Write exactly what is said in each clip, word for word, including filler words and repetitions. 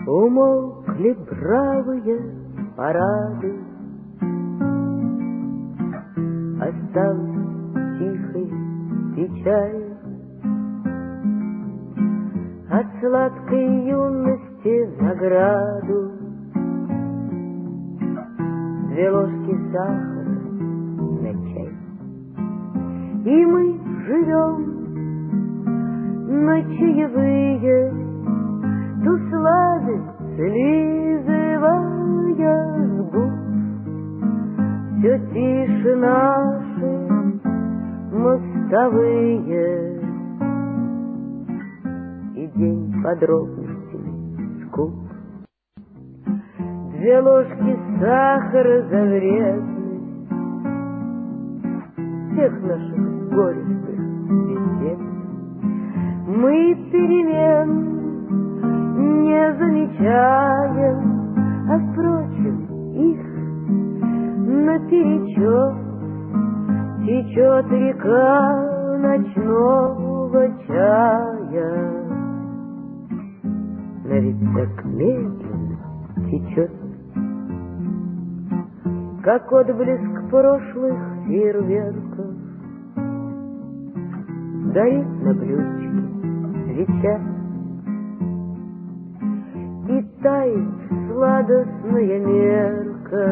Умолкли бравые парады, осталась тихой печаль от сладкой юности награду. Две ложки сахара на чай, и мы живем на чаевые, ту сладость слизывая с губ. Все тише наши мостовые, и день подробностей скуп. Две ложки сахара за вредность всех наших горестных бесед. Мы перемен не замечаем, а впрочем их наперечет течет река ночного чая. Но ведь так медленно течет, как отблеск прошлых фейерверков, горит на блюдечке свеча, и тает сладостная мерка.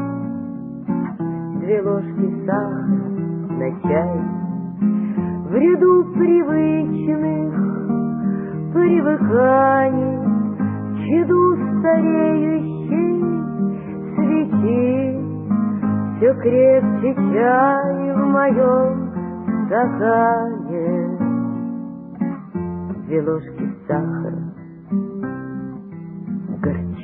Две ложки сахара на чай в ряду привычных привыканий, в чаду стареющей свечи. Все крепче чай в моем стакане. Две ложки сахара горчи.